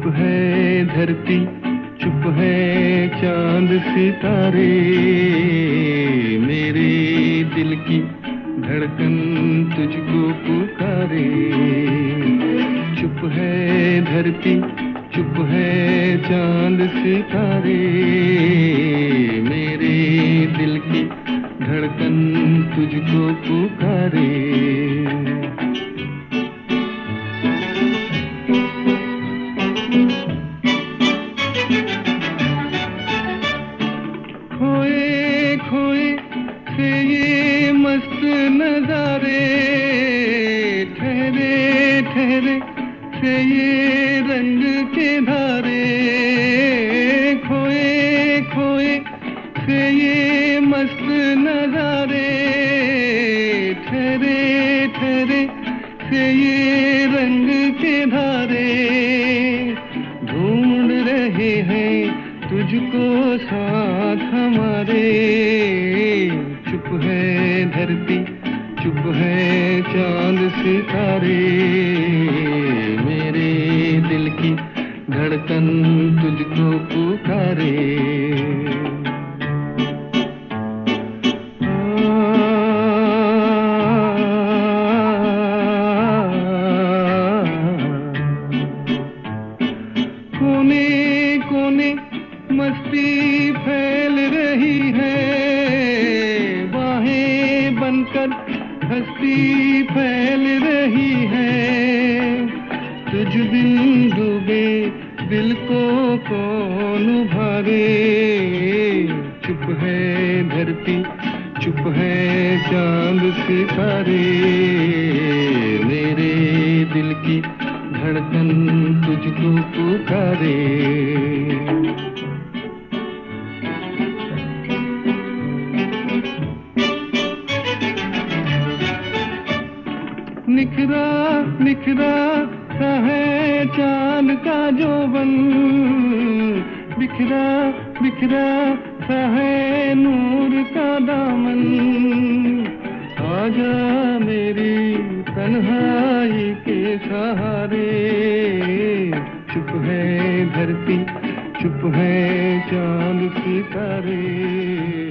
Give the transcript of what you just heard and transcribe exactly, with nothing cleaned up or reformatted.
है धरती, चुप है चांद सितारे, मेरे दिल की धड़कन तुझको पुकारे। चुप है धरती, चुप है चांद सितारे, मेरे दिल की धड़कन तुझको पुकारे। खोए खोए से ये मस्त नजारे, ठहरे ठहरे से ये रंग के धारे। खोए खोए से ये मस्त नजारे, ठहरे ठहरे से ये रंग के धारे। ढूंढ रहे हैं तुझको साथ हमारे। चुप है धरती, चुप है चांद सितारे, मेरे दिल की धड़कन तुझको पुकारे। कोने कोने मस्ती फैल रही है, बाहें बनकर हस्ती फैल रही है। तुझ बिन डूबे दिल को कौन उभारे। चुप है धरती, चुप है चांद सितारे, मेरे दिल की धड़कन तुझको पुकारे। निखरा निखरा सा है चांद का जोबन, बिखरा बिखरा सा है नूर का दामन। आजा मेरी तन्हाई के सहारे। चुप है धरती, चुप है चांद सितारे।